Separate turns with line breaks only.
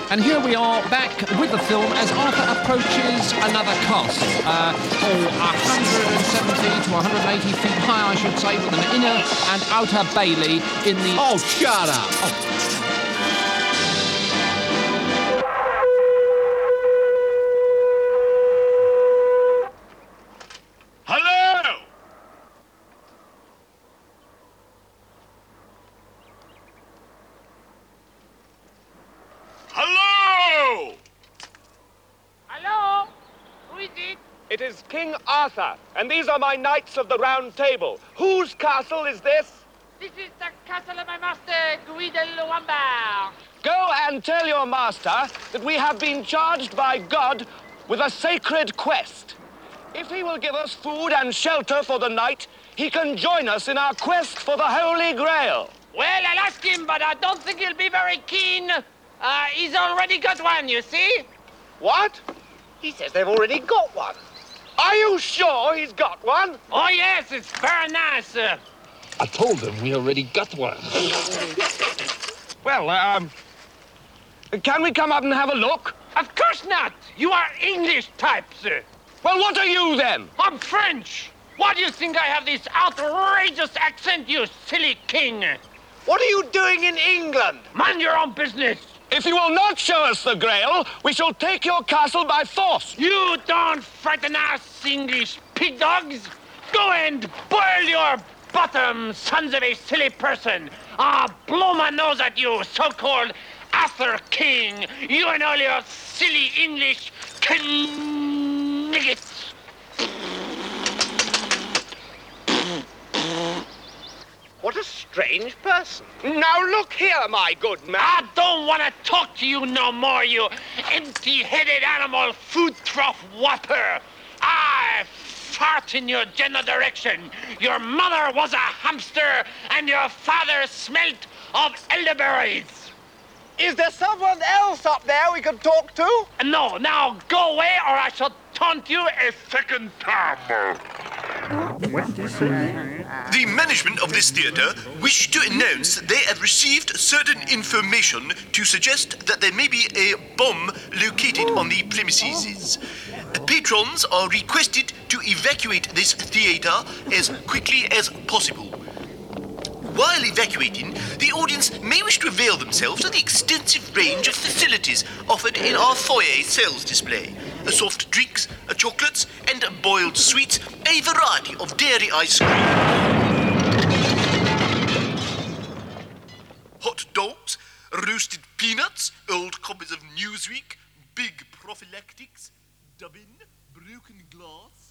And here we are back with the film as Arthur approaches another castle. 170 to 180 feet high, I should say, with an inner and outer bailey in the...
Oh, shut up!
Hello! Hello!
Hello? Who is it?
It is King Arthur, and these are my knights of the Round Table. Whose castle is this?
This is the castle of my master, Guy de Lombard.
Go and tell your master that we have been charged by God with a sacred quest. If he will give us food and shelter for the night, he can join us in our quest for the Holy Grail.
Well, I'll ask him, but I don't think he'll be very keen. He's already got one, you see?
What?
He says they've already got one.
Are you sure he's got one?
Oh, yes, it's very nice.
I told them we already got one.
Well, can we come up and have a look?
Of course not. You are English types.
Well, what are you then?
I'm French. Why do you think I have this outrageous accent, you silly king?
What are you doing in England?
Mind your own business.
If you will not show us the Grail, we shall take your castle by force.
You don't frighten us, English pig dogs. Go and boil your bottom, sons of a silly person. I'll blow my nose at you, so-called Arthur King. You and all your silly English kniggets.
What a strange person.
Now look here, my good man.
I don't want to talk to you no more, you empty-headed animal food trough whopper. I fart in your general direction. Your mother was a hamster, and your father smelt of elderberries.
Is there someone else up there we can talk to?
No, now go away, or I shall taunt you a second time.
The management of this theatre wish to announce that they have received certain information to suggest that there may be a bomb located on the premises. Patrons are requested to evacuate this theatre as quickly as possible. While evacuating, the audience may wish to avail themselves of the extensive range of facilities offered in our foyer sales display. Soft drinks, chocolates, and boiled sweets, a variety of dairy ice cream. Hot dogs, roasted peanuts, old copies of Newsweek, big prophylactics, dubbin, broken glass.